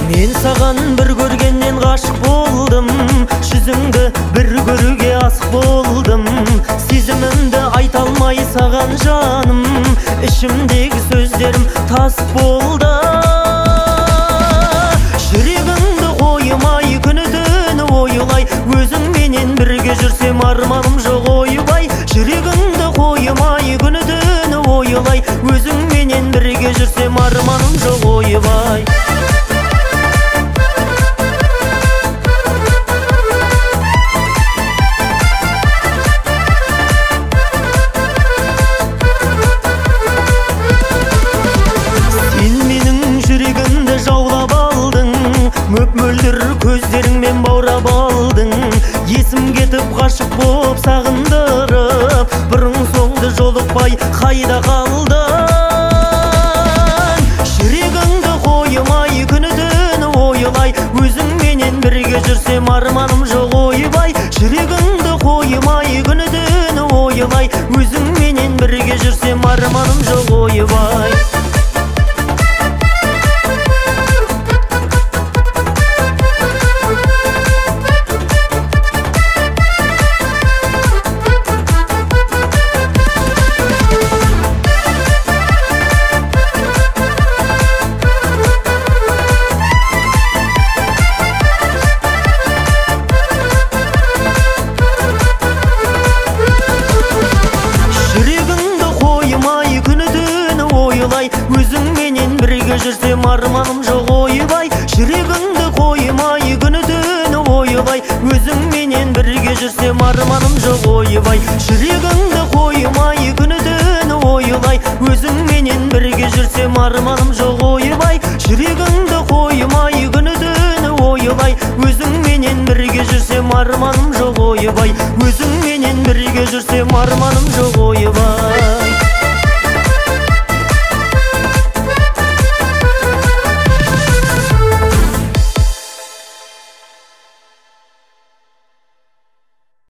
Мен саған бір көргеннен ғашық болдым, жүзіңді бір көруге асық болдым. Сезімімді айта алмай саған жаным, ішімдегі сөздерім тас болды. Жүрегіңді қоймай күні-түні ойлай, өзіңменен бірге жүрсем арманым жоқ ойбай. Жүрегіңді қоймай күні-түні ойлай, өзіңменен бірге жүрсем арманым жоқ ойбай. Мөп-мөлдір көздеріңмен баурап алдың, есім кетіп ғашық боп сағындырып, бұрын соңды жолықпай қайда қалдың? Жүрегіңді қоймай күні-түні ойлай, өзіңменен бірге жүрсем арманым жоқ ойбай. Жүрегіңді қоймай күні-түні ойлай, өзіңменен бірге жүрсем арманым жоқ ойбай. Өзіңменен бірге жүрсем арманым жоқ ойбай. Жүрегіңді қоймай күні-түні ойлай, өзіңменен бірге жүрсем арманым жоқ ойбай. Жүрегіңді қоймай күні-түні ойлай, өзіңменен бірге жүрсем арманым жоқ ойбай. Жүрегіңді қоймай күні-түні ойлай, өзіңменен бірге жүрсем арманым жоқ ойбай. Өзіңменен бірге жүрсем арманым жоқ ойбай.